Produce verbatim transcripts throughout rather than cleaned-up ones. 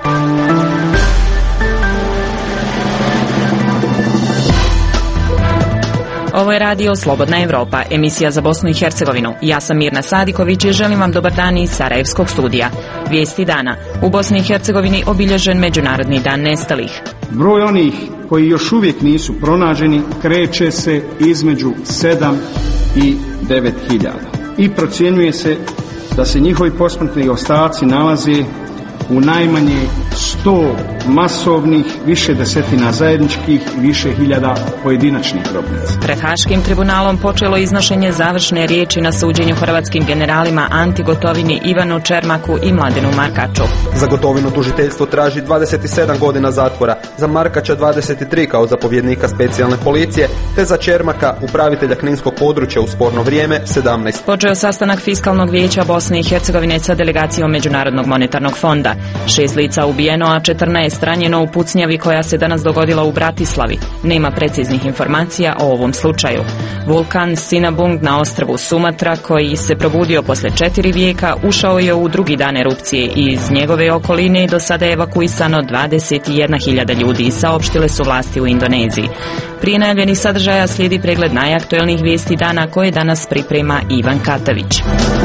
Ovo je radio Slobodna Evropa, emisija za Bosnu i Hercegovinu. Ja sam Mirna Sadiković i želim vam dobar dan iz Sarajevskog studija. Vijesti dana. U Bosni i Hercegovini obilježen Međunarodni dan nestalih. Broj onih koji još uvijek nisu pronađeni kreće se između sedam i devet hiljada. I procjenjuje se da se njihovi posmrtni ostaci nalaze u najmanje sto masovnih, više desetina zajedničkih i više hiljada pojedinačnih grobnica. Pred Haškim tribunalom počelo iznošenje završne riječi na suđenju hrvatskim generalima Anti Gotovini, Ivanu Čermaku i Mladenu Markaču. Za Gotovinu tužiteljstvo traži dvadeset sedam godina zatvora, za Markača dvadeset tri kao zapovjednika specijalne policije, te za Čermaka, upravitelja kninskog područja u sporno vrijeme, sedamnaest. Počeo sastanak Fiskalnog vijeća Bosne i Hercegovine sa delegacijom Međunarodnog monetarnog fonda. Šest lica ubijeno, a četrnaest ranjeno u pucnjavi koja se danas dogodila u Bratislavi. Nema preciznih informacija o ovom slučaju. Vulkan Sinabung na ostrvu Sumatra, koji se probudio posle četiri vijeka, ušao je u drugi dan erupcije i iz njegove okoline do sada je evakuisano dvadeset jedna hiljada ljudi, saopštile su vlasti u Indoneziji. Prije najavljenih sadržaja slijedi pregled najaktuelnijih vijesti dana koje danas priprema Ivan Katavić.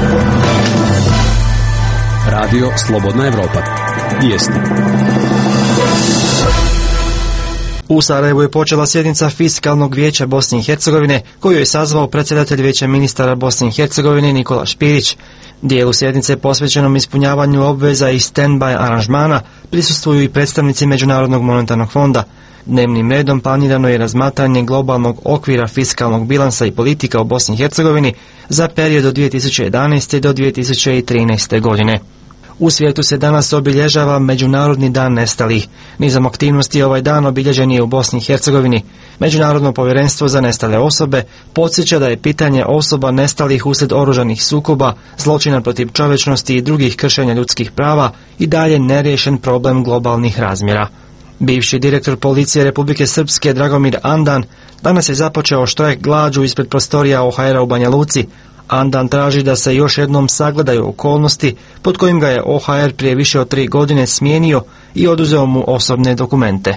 Radio Slobodna Evropa. Vijesti. U Sarajevu je počela sjednica Fiskalnog vijeća Bosne i Hercegovine, koju je sazvao predsjedatelj Vijeća ministara Bosne i Hercegovine Nikola Špirić. Dijelu sjednice posvećenom ispunjavanju obveza i stand-by aranžmana prisustvuju i predstavnici Međunarodnog monetarnog fonda. Dnevnim redom planirano je razmatranje globalnog okvira fiskalnog bilansa i politika u Bosni i Hercegovini za period od dvije tisuće jedanaeste. do dvije tisuće trinaeste. godine. U svijetu se danas obilježava Međunarodni dan nestalih. Nizom aktivnosti ovaj dan obilježen je u Bosni i Hercegovini. Međunarodno povjerenstvo za nestale osobe podsjeća da je pitanje osoba nestalih uslijed oružanih sukoba, zločina protiv čovječnosti i drugih kršenja ljudskih prava i dalje neriješen problem globalnih razmjera. Bivši direktor policije Republike Srpske Dragomir Andan danas je započeo štrajk glađu ispred prostorija O H R-a u Banja Luci. Andan traži da se još jednom sagledaju okolnosti pod kojim ga je O H R prije više od tri godine smijenio i oduzeo mu osobne dokumente.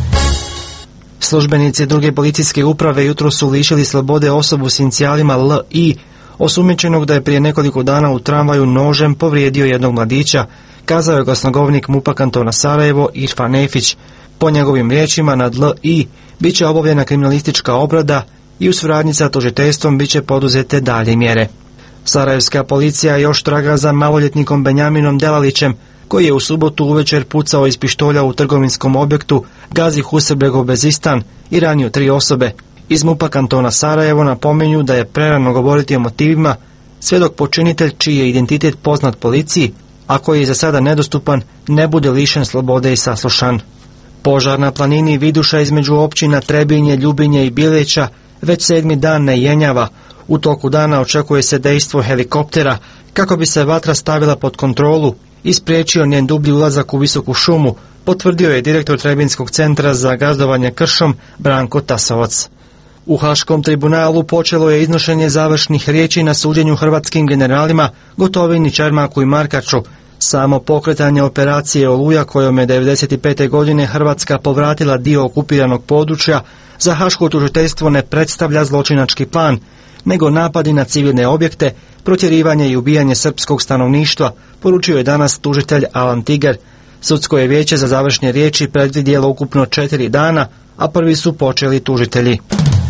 Službenici druge policijske uprave jutro su lišili slobode osobu s inicijalima L I, osumnjičenog da je prije nekoliko dana u tramvaju nožem povrijedio jednog mladića, kazao je glasnogovornik MUP-a kantona Sarajevo Irfan Efić. Po njegovim riječima nad L I bit će obavljena kriminalistička obrada i u suradnji sa tužiteljstvom bit će poduzete dalje mjere. Sarajevska policija još traga za maloljetnikom Benjaminom Delalićem, koji je u subotu uvečer pucao iz pištolja u trgovinskom objektu Gazi Husebregov Bezistan i ranio tri osobe. Iz MUP-a kantona Sarajevo napominju da je prerano govoriti o motivima, sve dok počinitelj, čiji je identitet poznat policiji, a koji je za sada nedostupan, ne bude lišen slobode i saslušan. Požar na planini Viduša između općina Trebinje, Ljubinje i Bileća već sedmi dan ne jenjava. U toku dana očekuje se dejstvo helikoptera kako bi se vatra stavila pod kontrolu i spriječio njen dublji ulazak u visoku šumu, potvrdio je direktor Trebinskog centra za gazdovanje kršom Branko Tasovac. U Haškom tribunalu počelo je iznošenje završnih riječi na suđenju hrvatskim generalima Gotovini, Čermaku i Markaču. Samo pokretanje operacije Oluja, kojom je devedeset pete. godine Hrvatska povratila dio okupiranog područja, za haško tužiteljstvo ne predstavlja zločinački plan, nego napadi na civilne objekte, protjerivanje i ubijanje srpskog stanovništva, poručio je danas tužitelj Alan Tiger. Sudsko je vijeće za završne riječi predvidjelo ukupno četiri dana, a prvi su počeli tužitelji.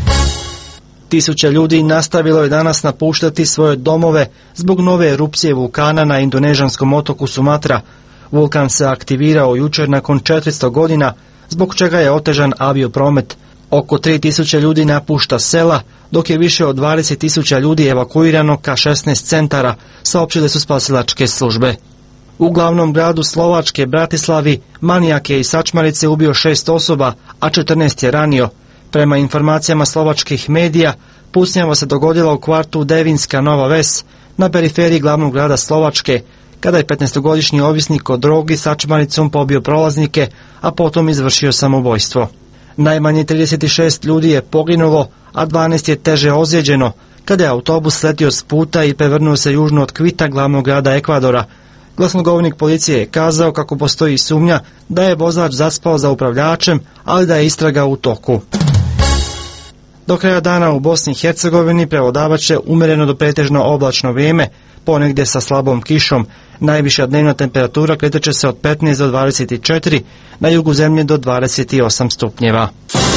Tisuće ljudi nastavilo je danas napuštati svoje domove zbog nove erupcije vulkana na indonežanskom otoku Sumatra. Vulkan se aktivirao jučer nakon četiristo godina, zbog čega je otežan aviopromet. Oko tri tisuće ljudi napušta sela, dok je više od dvadeset tisuća ljudi evakuirano ka šesnaest centara, saopćile su spasilačke službe. U glavnom gradu Slovačke, Bratislavi, manijak je iz sačmarice ubio šest osoba, a četrnaest je ranio. Prema informacijama slovačkih medija, pucnjava se dogodila u kvartu Devinska Nova Ves, na periferiji glavnog grada Slovačke, kada je petnaestogodišnji ovisnik o drogi sačmaricom pobio prolaznike, a potom izvršio samoubojstvo. Najmanje trideset šest ljudi je poginulo, a dvanaest je teže ozlijeđeno, kada je autobus sletio s puta i prevrnuo se južno od Kvita, glavnog grada Ekvadora. Glasnogovornik policije je kazao kako postoji sumnja da je vozač zaspao za upravljačem, ali da je istraga u toku. Do kraja dana u Bosni i Hercegovini prevladavat će umjereno do pretežno oblačno vrijeme, ponegdje sa slabom kišom. Najviša dnevna temperatura kretat će se od petnaest do dvadeset četiri, na jugu zemlje do dvadeset osam stupnjeva.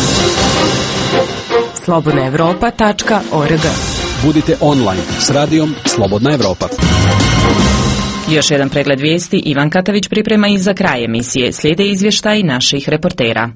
slobodna evropa tačka org. Budite online s radijom Slobodna Evropa. Još jedan pregled vijesti Ivan Katavić priprema i za kraj emisije. Slijede izvještaji naših reportera.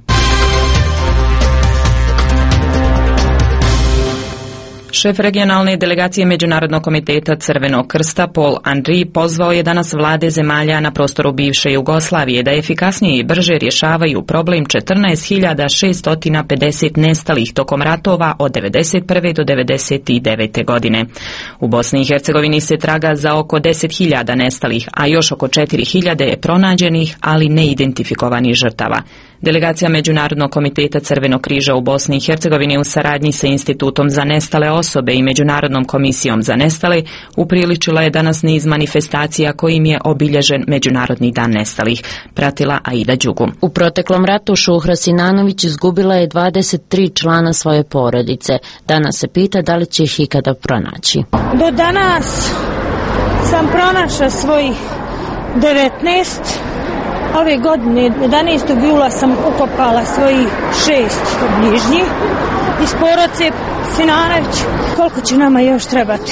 Šef regionalne delegacije Međunarodnog komiteta Crvenog krsta Paul Henry pozvao je danas vlade zemalja na prostoru bivše Jugoslavije da efikasnije i brže rješavaju problem četrnaest hiljada šesto pedeset nestalih tokom ratova od devedeset prve do devedeset devete godine. U Bosni i Hercegovini se traga za oko deset hiljada nestalih, a još oko četiri hiljade je pronađenih, ali neidentifikovanih žrtava. Delegacija Međunarodnog komiteta Crvenog križa u Bosni i Hercegovini u saradnji sa Institutom za nestale osobe i Međunarodnom komisijom za nestale upriličila je danas niz manifestacija kojim je obilježen Međunarodni dan nestalih. Pratila Aida Đugum. U proteklom ratu Šuhra Sinanović izgubila je dvadeset tri člana svoje porodice. Danas se pita da li će ih ikada pronaći. Do danas sam pronašla svojih devetnaest. Ove godine, jedanaestog jula sam ukopala svojih šest bližnjih iz porodice Sinanović. Koliko će nama još trebati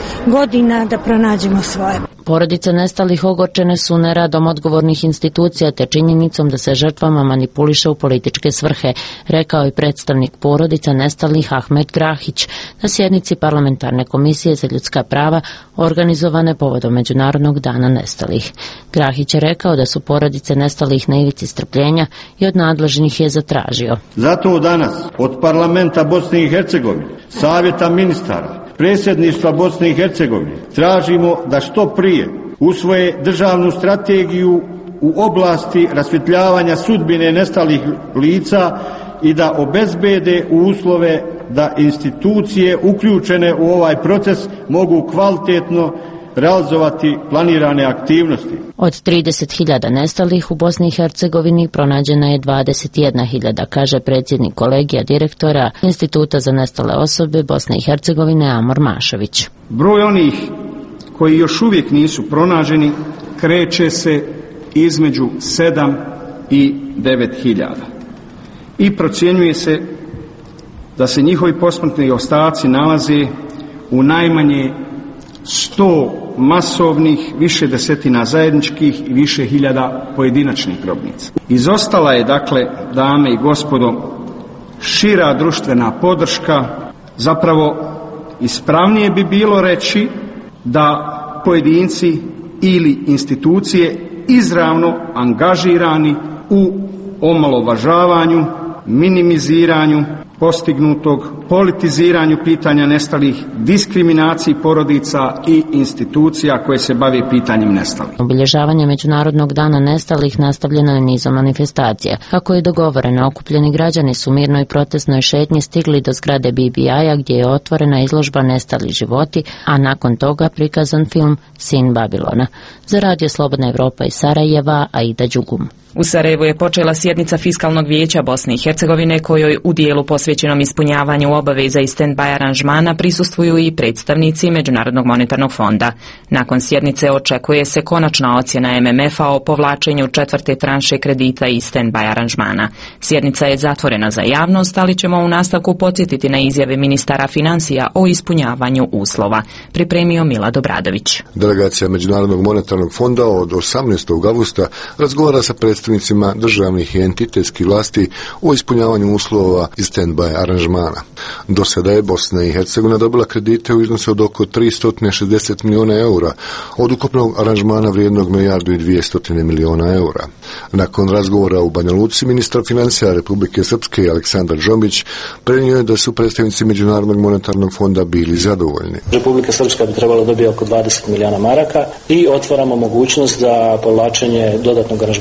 godina da pronađemo svoje? Porodice nestalih ogorčene su neradom odgovornih institucija te činjenicom da se žrtvama manipuliše u političke svrhe, rekao je predstavnik porodica nestalih Ahmet Grahić na sjednici Parlamentarne komisije za ljudska prava organizovane povodom Međunarodnog dana nestalih. Grahić je rekao da su porodice nestalih na ivici strpljenja i od nadležnih je zatražio. Zato danas od Parlamenta Bosne i Hercegovine, Savjeta ministara, Predsjedništva Bosne i Hercegovine tražimo da što prije usvoje državnu strategiju u oblasti rasvjetljavanja sudbine nestalih lica i da obezbede uslove da institucije uključene u ovaj proces mogu kvalitetno realizovati planirane aktivnosti. Od trideset hiljada nestalih u Bosni i Hercegovini pronađena je dvadeset jedna hiljada, kaže predsjednik kolegija direktora Instituta za nestale osobe Bosne i Hercegovine Amor Mašović. Broj onih koji još uvijek nisu pronađeni kreće se između sedam i devet hiljada i procjenjuje se da se njihovi posmrtni ostaci nalaze u najmanje sto masovnih, više desetina zajedničkih i više hiljada pojedinačnih grobnica. Izostala je, dakle, dame i gospodo, šira društvena podrška. Zapravo ispravnije bi bilo reći da pojedinci ili institucije izravno angažirani u omalovažavanju, minimiziranju postignutog, politiziranju pitanja nestalih, diskriminaciji porodica i institucija koje se bave pitanjem nestalih. Obilježavanje Međunarodnog dana nestalih nastavljeno je nizom manifestacija. Kako je dogovoreno, okupljeni građani su mirnoj protestnoj šetnji stigli do zgrade B B I-a gdje je otvorena izložba Nestali životi, a nakon toga prikazan film Sin Babilona. Za Radio Slobodna Evropa iz Sarajeva, Aida Đugum. U Sarajevu je počela sjednica Fiskalnog vijeća Bosne i Hercegovine kojoj u dijelu posvećenom ispunjavanju obaveza i stand-by aranžmana prisustvuju i predstavnici Međunarodnog monetarnog fonda. Nakon sjednice očekuje se konačna ocjena M M F-a o povlačenju četvrte tranše kredita i stand-by aranžmana. Sjednica je zatvorena za javnost, ali ćemo u nastavku podsjetiti na izjave ministara financija o ispunjavanju uslova. Pripremio Mila Dobradović. Delegacija Međunarodnog monetarnog fonda od osamnaestog avgusta razgovara sa predstavnicima državnih i entitetskih vlasti o ispunjavanju uslova iz stand-by aranžmana. Do sada je Bosna i Hercegovina dobila kredite u iznosu od oko tristo šezdeset milijuna eura, od ukupnog aranžmana vrijednog milijardu i dvjesto milijuna eura. Nakon razgovora u Banja Luci, ministar financija Republike Srpske Aleksandar Džombić prenio je da su predstavnici Međunarodnog monetarnog fonda bili zadovoljni. Republika Srpska bi trebala dobiti oko dvadeset milijuna maraka i otvaramo mogućnost za povlačenje dodatnog aranžmana za budžet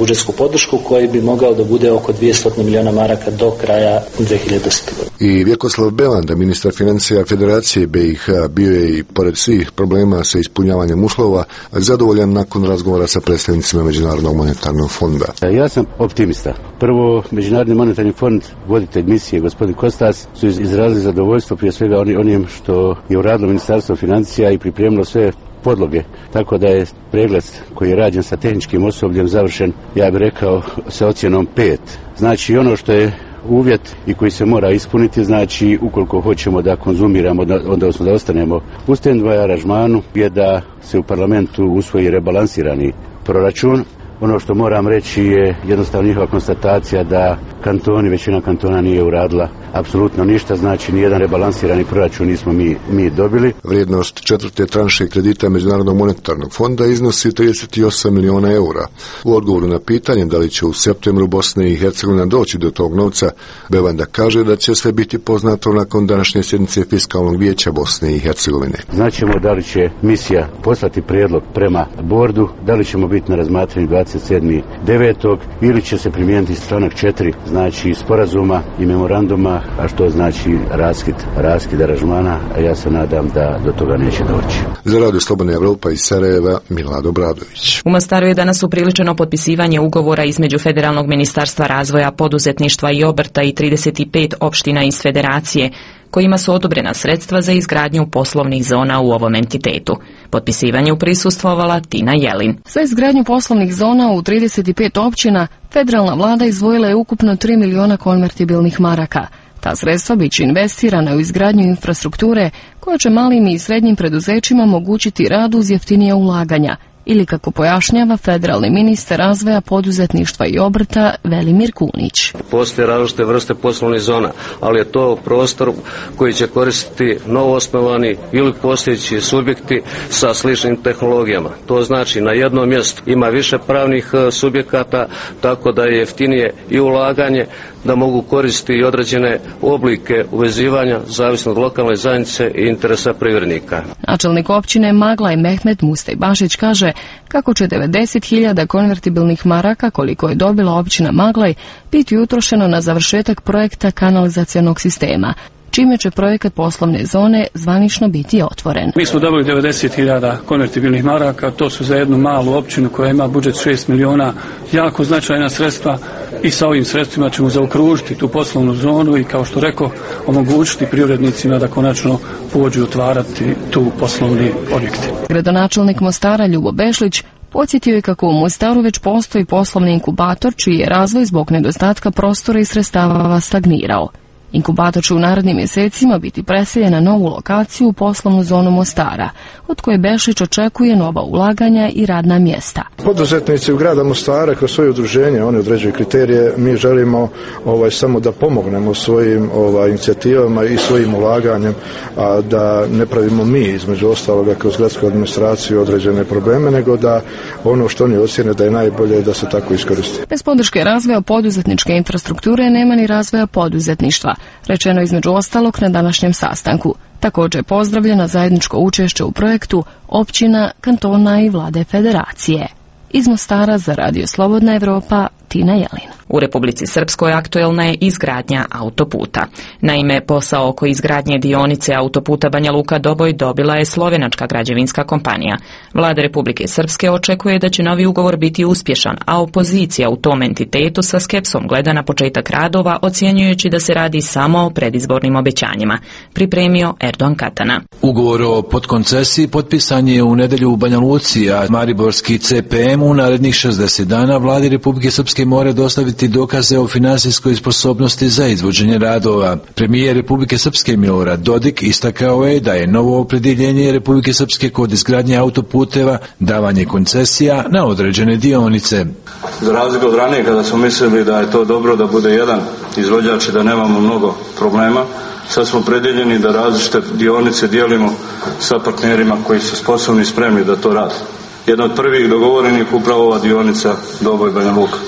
budžetsku podršku koji bi mogao da bude oko dvjesto milijuna maraka do kraja dvije hiljade desete. I Vjekoslav Belanda, ministar financija Federacije B i H, bio je i pored svih problema sa ispunjavanjem uslova zadovoljan nakon razgovora sa predstavnicima Međunarodnog monetarnog fonda. Ja sam optimista. Prvo, Međunarodni monetarni fond, voditelj misije, gospodin Kostas, su izrazili zadovoljstvo prije svega onim što je uradilo Ministarstvo financija i pripremilo sve podloge, tako da je pregled koji je rađen sa tehničkim osobljem završen, ja bih rekao, sa ocjenom pet. Znači ono što je uvjet i koji se mora ispuniti, znači ukoliko hoćemo da konzumiramo, odnosno da ostanemo u stand-by aranžmanu, je da se u parlamentu usvoji rebalansirani proračun. Ono što moram reći je jednostavno njihova konstatacija da kantoni, većina kantona nije uradila apsolutno ništa, znači nijedan rebalansirani proračun nismo mi, mi dobili. Vrijednost četvrte tranše kredita Međunarodnog monetarnog fonda iznosi trideset osam miliona eura. U odgovoru na pitanje da li će u septembru Bosna i Hercegovina doći do tog novca, Belanda kaže da će sve biti poznato nakon današnje sjednice Fiskalnog vijeća Bosne i Hercegovine. Znaćemo da li će misija poslati prijedlog prema bordu, da li ćemo biti na razmatranju dvadeset sedmog devetog ili će se primijeniti članak četiri, znači sporazuma i memoranduma, a što znači raskid, raskid aranžmana, a ja se nadam da do toga neće doći. Za Radio Slobodna Evropa iz Sarajeva, Milad Obradović. U Mostaru je danas upriličeno potpisivanje ugovora između Federalnog ministarstva razvoja, poduzetništva i obrta i trideset pet opština iz Federacije, kojima su odobrena sredstva za izgradnju poslovnih zona u ovom entitetu. Potpisivanju prisustvovala Tina Jelin. Za izgradnju poslovnih zona u trideset pet općina federalna vlada izdvojila je ukupno tri miliona konvertibilnih maraka. Ta sredstva biće investirana u izgradnju infrastrukture koja će malim i srednjim preduzećima omogućiti rad uz jeftinija ulaganja, ili kako pojašnjava federalni ministar razvoja, poduzetništva i obrta Velimir Kunić. Postoje različite vrste poslovnih zona, ali je to prostor koji će koristiti novoosnovani ili postojeći subjekti sa sličnim tehnologijama. To znači na jednom mjestu ima više pravnih subjekata, tako da je jeftinije i ulaganje, da mogu koristiti i određene oblike uvezivanja zavisno od lokalne zajednice i interesa privrednika. Načelnik općine Maglaj Mehmet Mustej Bašić kaže kako će devedeset hiljada konvertibilnih maraka, koliko je dobila općina Maglaj, biti utrošeno na završetak projekta kanalizacionog sistema, čime će projekat poslovne zone zvanično biti otvoren. Mi smo dobili devedeset hiljada konvertibilnih maraka, to su za jednu malu općinu koja ima budžet šest miliona, jako značajna sredstva, i sa ovim sredstvima ćemo zaokružiti tu poslovnu zonu i, kao što rekao, omogućiti privrednicima da konačno pođu otvarati tu poslovni objekti. Gradonačelnik Mostara Ljubo Bešlić podsjetio je kako u Mostaru već postoji poslovni inkubator čiji je razvoj zbog nedostatka prostora i sredstava stagnirao. Inkubator će u narednim mjesecima biti preseljen na novu lokaciju u poslovnu zonu Mostara, od koje Bešić očekuje nova ulaganja i radna mjesta. Poduzetnici u grada Mostara kroz svoje udruženje, oni određuju kriterije, mi želimo ovaj, samo da pomognemo svojim ovaj, inicijativama i svojim ulaganjem, a da ne pravimo mi između ostaloga kroz gradsku administraciju određene probleme, nego da ono što oni ocjene da je najbolje da se tako iskoristi. Bez podrške razvoja poduzetničke infrastrukture nema ni razvoja poduzetništva, rečeno između ostalog na današnjem sastanku. Također je pozdravljeno zajedničko učešće u projektu općina, kantona i vlade federacije. Iz Mostara za Radio Slobodna Evropa, Tina Jelin. U Republici Srpskoj aktuelna je izgradnja autoputa. Naime, posao oko izgradnje dionice autoputa Banja Luka-Doboj dobila je slovenačka građevinska kompanija. Vlada Republike Srpske očekuje da će novi ugovor biti uspješan, a opozicija u tom entitetu sa skepsom gleda na početak radova, ocjenjujući da se radi samo o predizbornim obećanjima. Pripremio Erdogan Katana. Ugovor o podkoncesiji potpisan je u nedjelju u Banja Luci, a mariborski C P M u narednih šezdeset dana Vladi Republike Srpske mora dostaviti dokaze o finansijskoj sposobnosti za izvođenje radova. Premijer Republike Srpske Milorad Dodik istakao je da je novo opredjeljenje Republike Srpske kod izgradnje autoputeva davanje koncesija na određene dionice. Za razliku od ranije kada smo mislili da je to dobro da bude jedan izvođač i da nemamo mnogo problema, sad smo opredjeljeni da različite dionice dijelimo sa partnerima koji su sposobni i spremni da to rade. Jedna od prvih dogovorenih upravo ova dionica Doboj Banja Luka.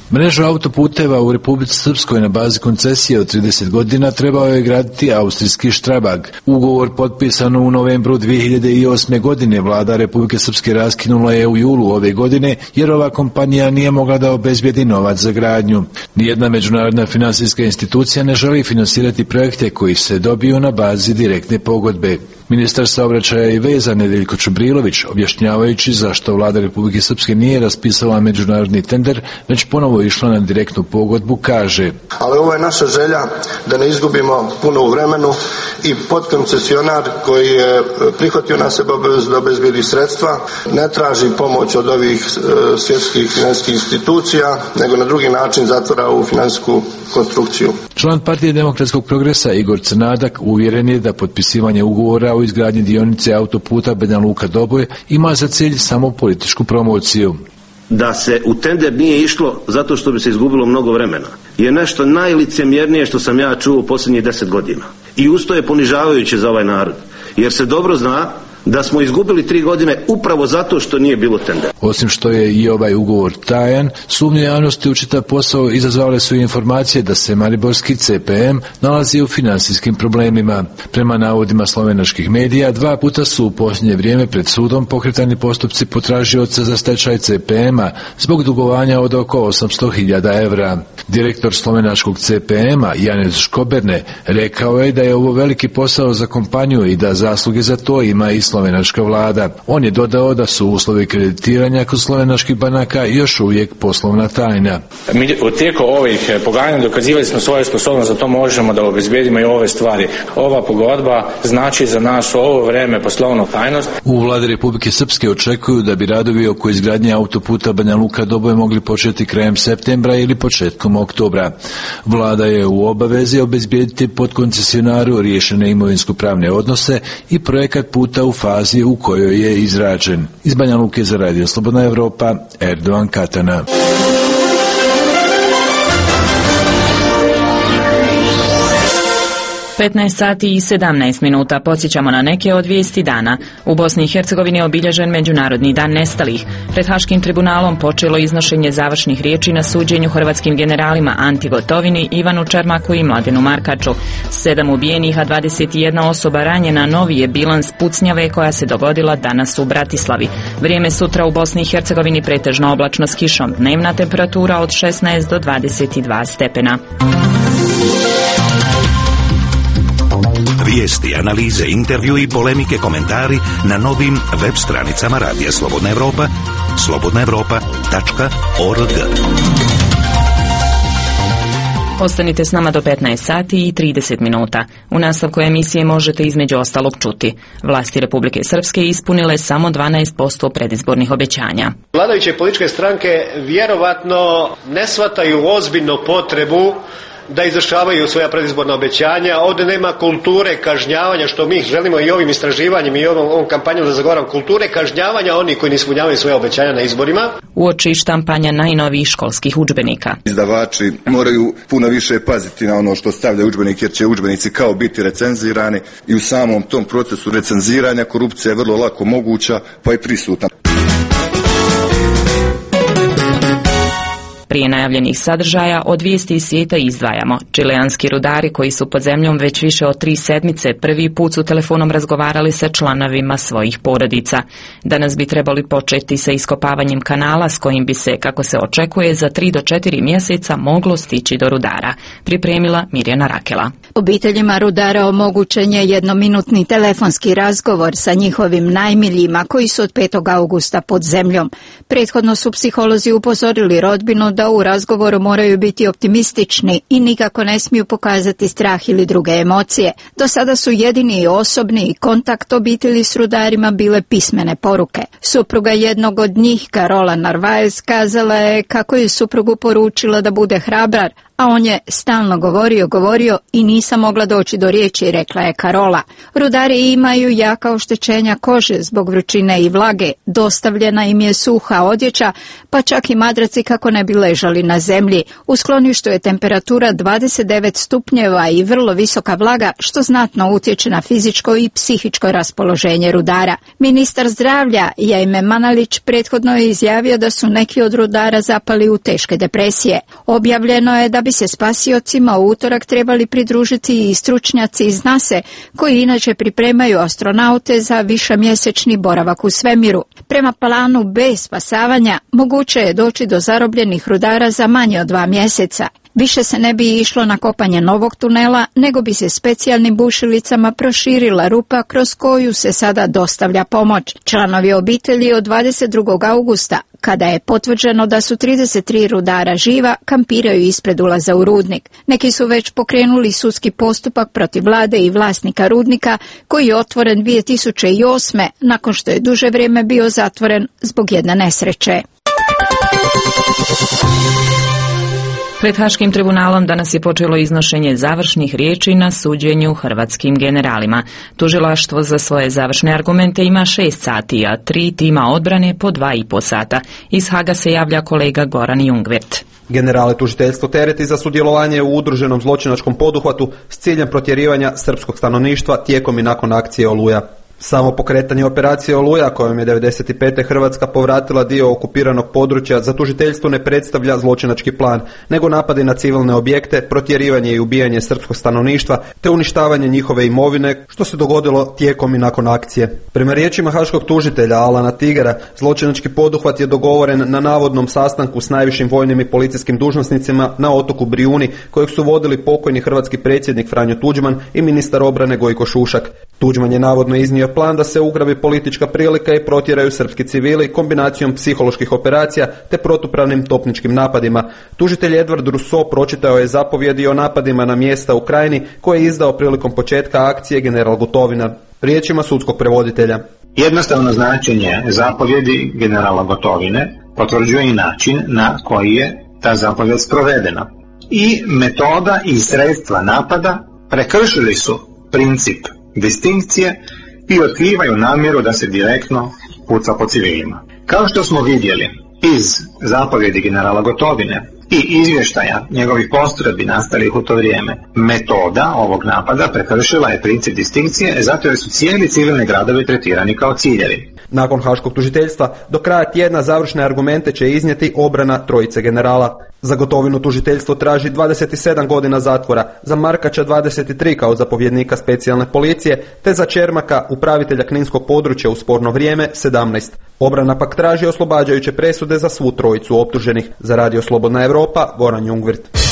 Mrežu autoputeva u Republici Srpskoj na bazi koncesije od trideset godina trebao je graditi austrijski Strabag. Ugovor potpisan u novembru dvije hiljade osme. godine vlada Republike Srpske raskinula je u julu ove godine jer ova kompanija nije mogla da obezbijedi novac za gradnju. Nijedna međunarodna finansijska institucija ne želi finansirati projekte koji se dobiju na bazi direktne pogodbe. Ministar saobraćaja i veza Nedeljko Čubrilović, objašnjavajući zašto vlada Republike Srpske nije raspisala međunarodni tender, već ponovo išla na direktnu pogodbu, kaže: Ali ovo je naša želja da ne izgubimo puno u vremenu i podkoncesionar koji je prihvatio na sebe obavezu da obezbijedi sredstva ne traži pomoć od ovih e, svjetskih financijskih institucija, nego na drugi način zatvara ovu financijsku konstrukciju. Član Partije demokratskog progresa Igor Crnadak uvjeren je da potpisivanje ugovora o izgradnji dionice autoputa Banja Luka-Doboj ima za cilj samo političku promociju. Da se u tender nije išlo zato što bi se izgubilo mnogo vremena je nešto najlicemjernije što sam ja čuo u posljednjih deset godina. I usto je ponižavajuće za ovaj narod, jer se dobro zna da smo izgubili tri godine upravo zato što nije bilo tendera. Osim što je i ovaj ugovor tajan, sumnje javnosti u čitav posao izazvale su informacije da se mariborski C P M nalazi u finansijskim problemima. Prema navodima slovenačkih medija, dva puta su u posljednje vrijeme pred sudom pokretani postupci potražioca za stečaj C P M-a zbog dugovanja od oko osamsto hiljada evra. Direktor slovenačkog C P M-a Janez Škoberne rekao je da je ovo veliki posao za kompaniju i da zasluge za to ima i slovenačka vlada. On je dodao da su uslovi kreditiranja kod slovenačkih banaka još uvijek poslovna tajna. Mi u tijeku ovih pogajanja dokazivali smo svoju sposobnost da to možemo da obezbedimo i ove stvari. Ova pogodba znači za nas u ovo vrijeme poslovnu tajnost. U vladi Republike Srpske očekuju da bi radovi oko izgradnje autoputa Banja Luka-Doboj mogli početi krajem septembra ili početkom oktobra. Vlada je u obavezi obezbijediti podkoncesionaru riješene imovinsko-pravne odnose i projekat puta u fazi u kojoj je izrađen. Iz Banja Luke za Radio Slobodna Evropa, Erdovan Katana. petnaest sati i sedamnaest minuta, podsjećamo na neke od vijesti dana. U Bosni i Hercegovini je obilježen Međunarodni dan nestalih. Pred Haškim tribunalom počelo iznošenje završnih riječi na suđenju hrvatskim generalima Anti Gotovini, Ivanu Čermaku i Mladenu Markaču. Sedam ubijenih, a dvadeset jedna osoba ranjena novi je bilans pucnjave koja se dogodila danas u Bratislavi. Vrijeme sutra u Bosni i Hercegovini pretežno oblačno s kišom. Dnevna temperatura od šesnaest do dvadeset dva stepena. Vijesti, analize, intervju i polemike, komentari na novim web stranicama Radija Slobodna Evropa, slobodna evropa tačka org. Ostanite s nama do petnaest sati i trideset minuta. U nastavku emisije možete između ostalog čuti: vlasti Republike Srpske ispunile samo dvanaest posto predizbornih obećanja. Vladajuće političke stranke vjerovatno ne shvataju ozbiljno potrebu da izvršavaju svoja predizborna obećanja. Ovdje nema kulture kažnjavanja, što mi želimo i ovim istraživanjem i ovom, ovom kampanjom da zagovaram, kulture kažnjavanja onih koji ne ispunjavaju svoje obećanja na izborima. Uoči štampanja najnovijih školskih udžbenika. Izdavači moraju puno više paziti na ono što stavlja udžbenik, jer će udžbenici kao biti recenzirani i u samom tom procesu recenziranja korupcija je vrlo lako moguća, pa i prisutna. Prije najavljenih sadržaja od vijesti iz svijeta izdvajamo: čileanski rudari koji su pod zemljom već više od tri sedmice prvi put su telefonom razgovarali sa članovima svojih porodica. Danas bi trebali početi sa iskopavanjem kanala s kojim bi se, kako se očekuje, za tri do četiri mjeseca moglo stići do rudara. Pripremila Mirjana Rakela. Obiteljima rudara omogućen je jednominutni telefonski razgovor sa njihovim najmiljima koji su od petog augusta pod zemljom. Prethodno su psiholozi upozorili rodbinu da u razgovoru moraju biti optimistični i nikako ne smiju pokazati strah ili druge emocije. Do sada su jedini osobni kontakt obitelji s rudarima bile pismene poruke. Supruga jednog od njih, Karola Narvaez, kazala je kako je suprugu poručila da bude hrabrar, a on je stalno govorio, govorio i nisam mogla doći do riječi, rekla je Karola. Rudari imaju jaka oštećenja kože zbog vrućine i vlage, dostavljena im je suha odjeća, pa čak i madraci kako ne bi ležali na zemlji. U skloništu je temperatura dvadeset devet stupnjeva i vrlo visoka vlaga, što znatno utječe na fizičko i psihičko raspoloženje rudara. Ministar zdravlja Jaime Manalić prethodno je izjavio da su neki od rudara zapali u teške depresije. Objavljeno je da bi se spasiocima u utorak trebali pridružiti i stručnjaci iz nase, koji inače pripremaju astronaute za višemjesečni boravak u svemiru. Prema planu B spasavanja moguće je doći do zarobljenih rudara za manje od dva mjeseca. Više se ne bi išlo na kopanje novog tunela, nego bi se specijalnim bušilicama proširila rupa kroz koju se sada dostavlja pomoć. Članovi obitelji od dvadeset drugog augusta, kada je potvrđeno da su trideset tri rudara živa, kampiraju ispred ulaza u rudnik. Neki su već pokrenuli sudski postupak protiv vlade i vlasnika rudnika, koji je otvoren dvije tisuće osme. nakon što je duže vrijeme bio zatvoren zbog jedne nesreće. Pred Haškim tribunalom danas je počelo iznošenje završnih riječi na suđenju hrvatskim generalima. Tužilaštvo za svoje završne argumente ima šest sati, a tri tima odbrane po dva i po sata. Iz Haga se javlja kolega Goran Jungwirth. Generale tužiteljstvo tereti za sudjelovanje u udruženom zločinačkom poduhvatu s ciljem protjerivanja srpskog stanovništva tijekom i nakon akcije Oluja. Samo pokretanje operacije Oluja, kojom je devedeset pete Hrvatska povratila dio okupiranog područja, za tužiteljstvo ne predstavlja zločinački plan, nego napadi na civilne objekte, protjerivanje i ubijanje srpskog stanovništva, te uništavanje njihove imovine, što se dogodilo tijekom i nakon akcije. Prema riječima haškog tužitelja Alana Tigera, zločinački poduhvat je dogovoren na navodnom sastanku s najvišim vojnim i policijskim dužnosnicima na otoku Brijuni, kojeg su vodili pokojni hrvatski predsjednik Franjo Tuđman i ministar obrane Gojko Šušak. Tuđman je navodno iznio plan da se ugrabi politička prilika i protjeraju srpski civili kombinacijom psiholoških operacija te protupravnim topničkim napadima. Tužitelj Edward Rousseau pročitao je zapovjedi o napadima na mjesta u Krajini koje je izdao prilikom početka akcije general Gotovina. Riječima sudskog prevoditelja. Jednostavno značenje zapovjedi generala Gotovine potvrđuje i način na koji je ta zapovjed sprovedena. I metoda i sredstva napada prekršili su princip distinkcije i otkrivaju namjeru da se direktno puca po civilima. Kao što smo vidjeli iz zapovjedi generala Gotovine i izvještaja njegovih postrojbi nastalih u to vrijeme, metoda ovog napada prekršila je princip distinkcije, zato jer su cijeli civilni gradovi tretirani kao ciljevi. Nakon haškog tužiteljstva, do kraja tjedna završne argumente će iznijeti obrana trojice generala. Za Gotovinu tužiteljstvo traži dvadeset sedam godina zatvora, za Markača dvadeset tri kao zapovjednika specijalne policije, te za Čermaka, upravitelja kninskog područja u sporno vrijeme, sedamnaest. Obrana pak traži oslobađajuće presude za svu trojicu optuženih. Za Radio Slobodna Europa, Goran Jungwirth.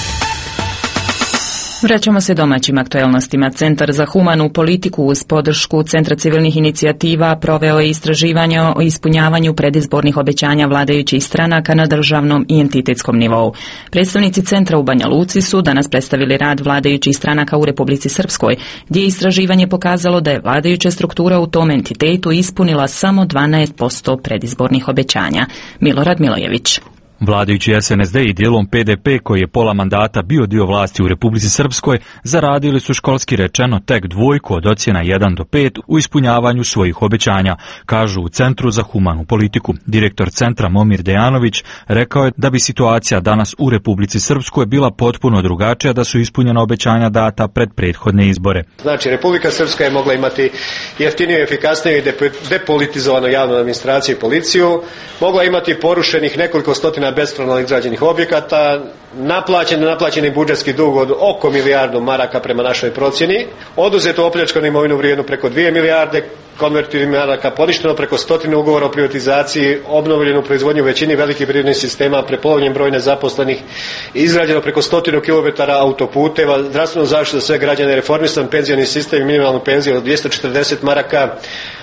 Vraćamo se domaćim aktualnostima. Centar za humanu politiku uz podršku Centra civilnih inicijativa proveo je istraživanje o ispunjavanju predizbornih obećanja vladajućih stranaka na državnom i entitetskom nivou. Predstavnici centra u Banja Luci su danas predstavili rad vladajućih stranaka u Republici Srpskoj, gdje je istraživanje pokazalo da je vladajuća struktura u tom entitetu ispunila samo dvanaest posto predizbornih obećanja. Milorad Milojević. Vladajući S N S D i dijelom P D P, koji je pola mandata bio dio vlasti u Republici Srpskoj, zaradili su školski rečeno tek dvojku od ocjena jedan do pet u ispunjavanju svojih obećanja, kažu u Centru za humanu politiku. Direktor centra Momir Dejanović rekao je da bi situacija danas u Republici Srpskoj bila potpuno drugačija da su ispunjena obećanja data pred prethodne izbore. Znači, Republika Srpska je mogla imati jeftiniju, efikasniju i depolitizovanu javnu administraciju i policiju, mogla imati porušenih nekoliko stotina bespravno izgrađenih objekata, naplaćen, naplaćeni budžetski dug od oko milijardu maraka prema našoj procjeni, oduzetu opljačkanu imovinu vrijednu preko dvije milijarde konvertibilnih maraka, poništeno preko stotinu ugovora o privatizaciji, obnovljenu proizvodnju u većini velikih privrednih sistema, prepolovljen broj nezaposlenih, izgrađeno preko stotinu kilometara autoputeva, zdravstvenu zaštitu za sve građane, reformisan penzioni sistem i minimalnu penziju od dvjesto četrdeset maraka,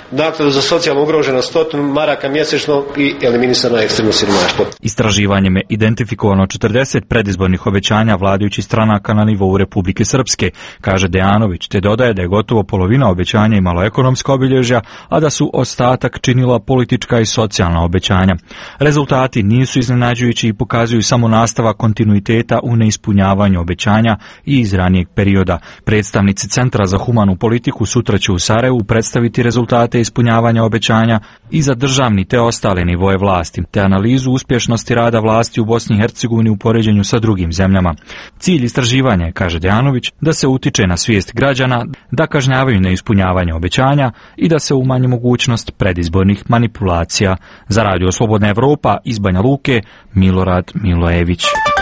naknadu za socijalno ugroženo sto maraka mjesečno i eliminisano ekstremno siromaštvo. Istraživanjem je identifikovano četrdeset predizbornih obećanja vladajućih stranaka na nivou Republike Srpske, kaže Dejanović, te dodaje da je gotovo polovina obećanja imalo ekonomska obilježja, a da su ostatak činila politička i socijalna obećanja. Rezultati nisu iznenađujući i pokazuju samo nastavak kontinuiteta u neispunjavanju obećanja i iz ranijeg perioda. Predstavnici Centra za humanu politiku sutra će u Sarajevu predstaviti rezultate ispunjavanja obećanja i za državni te ostale nivoje vlasti, te analizu uspješnosti rada vlasti u Bosni i Hercegovini u poređenju sa drugim zemljama. Cilj istraživanja je, kaže Dejanović, da se utiče na svijest građana, da kažnjavaju neispunjavanje obećanja i da se umanji mogućnost predizbornih manipulacija. Za Radio Slobodna Evropa iz Banja Luke, Milorad Milojević.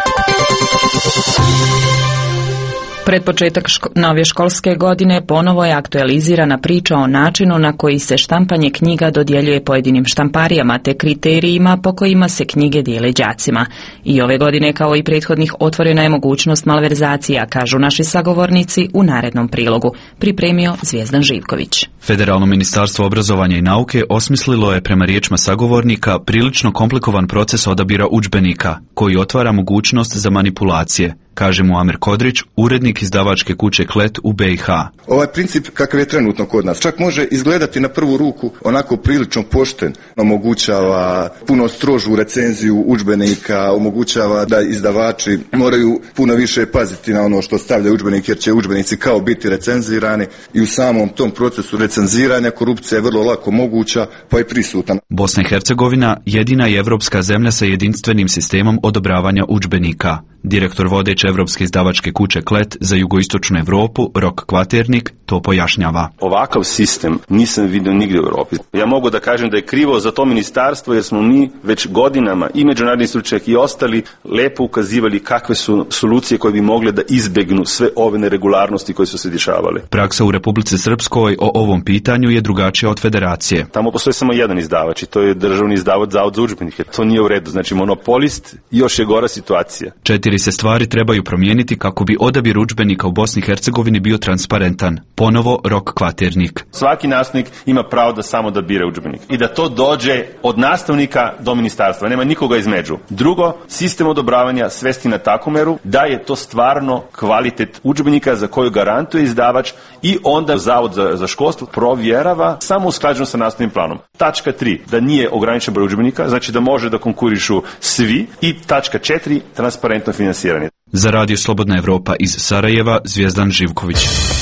Pred početak ško- nove školske godine ponovo je aktualizirana priča o načinu na koji se štampanje knjiga dodjeljuje pojedinim štamparijama te kriterijima po kojima se knjige dijele đacima. I ove godine, kao i prethodnih, otvorena je mogućnost malverzacija, kažu naši sagovornici u narednom prilogu. Pripremio Zvijezdan Živković. Federalno ministarstvo obrazovanja i nauke osmislilo je, prema riječima sagovornika, prilično komplikovan proces odabira udžbenika, koji otvara mogućnost za manipulacije, kaže Muamer Kodrić, urednik izdavačke kuće Klet u B i H. Ovaj princip kakav je trenutno kod nas čak može izgledati na prvu ruku onako prilično pošten, omogućava puno strožu recenziju udžbenika, omogućava da izdavači moraju puno više paziti na ono što stavlja udžbenik, jer će udžbenici kao biti recenzirani i u samom tom procesu recenziranja korupcija je vrlo lako moguća, pa i prisutna. Bosna i Hercegovina jedina je evropska zemlja sa jedinstvenim sistemom odobravanja udžbenika. Direktor vodeće evropske izdavačke kuće Klet za jugoistočnu Evropu, Rok Kvaternik, to pojašnjava. Ovakav sistem nisam vidio nigdje u Europi. Ja mogu da kažem da je krivo za to ministarstvo, jer smo mi već godinama i međunarodni stručnjaci i ostali lepo ukazivali kakve su solucije koje bi mogle da izbegnu sve ove neregularnosti koje su se dešavale. Praksa u Republici Srpskoj o ovom pitanju je drugačija od federacije. Tamo postoji samo jedan izdavač i to je državni izdavač Zavod za udžbenike. To nije u redu, znači monopolist, još je gora situacija. Četiri se stvari trebaju promijeniti kako bi odabir udžbenika u Bosni i Hercegovini bio transparentan. Ponovo Rok Kvaternik. Svaki nastavnik ima pravo da samo da bira udžbenik i da to dođe od nastavnika do ministarstva, nema nikoga između. Drugo, sistem odobravanja svesti na takvu meru da je to stvarno kvalitet udžbenika za koju garantuje izdavač i onda Zavod za, za školstvo provjerava samo usklađeno sa nastavnim planom. Tačka tri, da nije ograničen broj udžbenika, znači da može da konkurišu svi, i tačka četiri, transparentno finansiranje. Za Radio Slobodna Evropa iz Sarajeva, Zvijezdan Živković.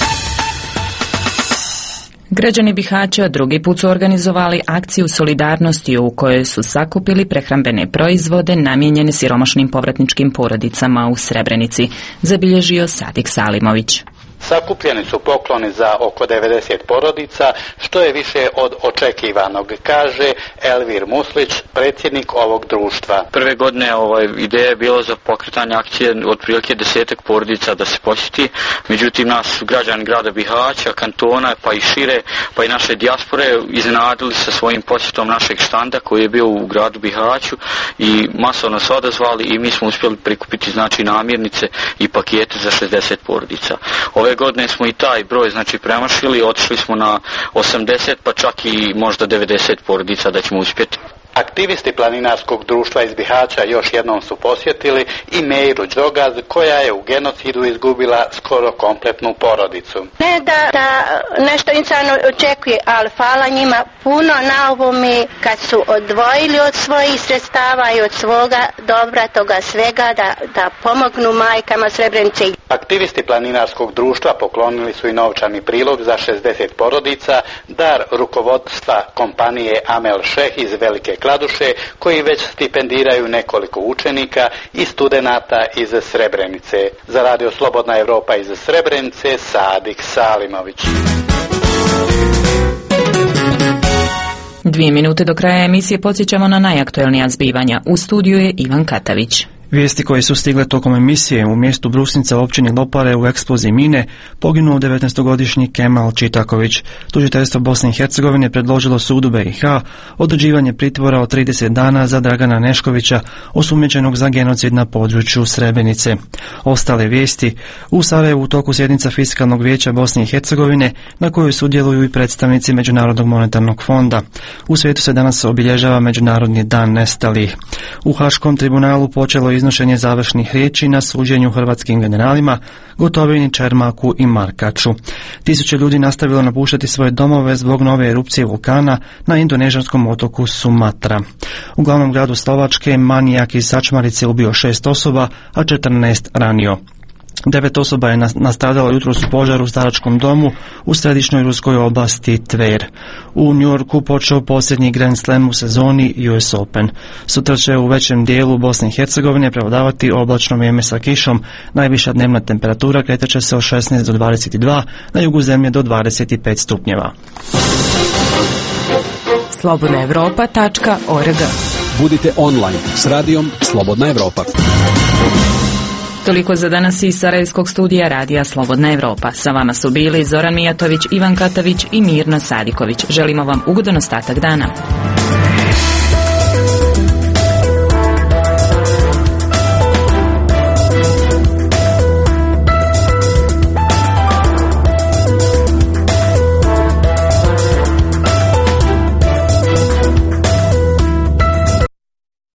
Građani Bihaća drugi put su organizovali akciju solidarnosti u kojoj su sakupili prehrambene proizvode namijenjene siromašnim povratničkim porodicama u Srebrenici, zabilježio Sadik Salimović. Sakupljeni su pokloni za oko devedeset porodica, što je više od očekivanog, kaže Elvir Muslić, predsjednik ovog društva. Prve godine ovaj, ideja je bila za pokretanje akcije od prilike desetak porodica da se posjeti, međutim nas građani grada Bihaća, kantona, pa i šire, pa i naše dijaspore iznenadili sa svojim posjetom našeg štanda koji je bio u gradu Bihaću i masovno se odazvali i mi smo uspjeli prikupiti znači namirnice i pakete za šezdeset porodica. Ove godine smo i taj broj znači premašili, otišli smo na osamdeset pa čak i možda devedeset porodica da ćemo uspjeti. Aktivisti planinarskog društva iz Bihaća još jednom su posjetili i Meiru Đogaz, koja je u genocidu izgubila skoro kompletnu porodicu. Ne da, da nešto insan očekuje, ali hvala njima puno na ovome kad su odvojili od svojih sredstava i od svoga dobra toga svega da, da pomognu majkama Srebrenice. Aktivisti planinarskog društva poklonili su i novčani prilog za šezdeset porodica, dar rukovodstva kompanije Amel Šeh iz Velike Kladuše, koji već stipendiraju nekoliko učenika i studenata iz Srebrenice. Za Radio Slobodna Evropa iz Srebrenice, Sadik Salimović. Dvije minute do kraja emisije podsjećamo na najaktuelnija zbivanja. U studiju je Ivan Katavić. Vijesti koje su stigle tokom emisije: u mjestu Brusnica u općini Lopare u eksploziji mine poginuo devetnaestogodišnji Kemal Čitaković. Tužiteljstvo Bosne i Hercegovine predložilo sudu B i H određivanje pritvora od trideset dana za Dragana Neškovića, osumnjičenog za genocid na području Srebrenice. Ostale vijesti: u Sarajevu u toku sjednica Fiskalnog vijeća Bosne i Hercegovine na kojoj sudjeluju i predstavnici Međunarodnog monetarnog fonda. U svijetu se danas obilježava Međunarodni dan nestalih. U Haškom tribunalu počelo iznošenje završnih riječi na suđenju hrvatskim generalima Gotovini, Čermaku i Markaču. Tisuće ljudi nastavilo napuštati svoje domove zbog nove erupcije vulkana na indonežanskom otoku Sumatra. U glavnom gradu Slovačke manijak iz Sačmarice ubio šest osoba, a četrnaest ranio. Devet osoba je nastradalo jutros u požaru u staračkom domu u središnjoj ruskoj oblasti Tver. U New Yorku počeo posljednji Grand Slam u sezoni U S Open. Sutra će u većem dijelu Bosne i Hercegovine prevladavati oblačno vrijeme sa kišom. Najviša dnevna temperatura kretat će se od šesnaest do dvadeset dva, na jugu zemlje do dvadeset pet stupnjeva. slobodna europa tačka org. Budite online s radijom Slobodna Evropa. Toliko za danas iz Sarajevskog studija radija Slobodna Evropa. Sa vama su bili Zoran Mijatović, Ivan Katavić i Mirna Sadiković. Želimo vam ugodan ostatak dana.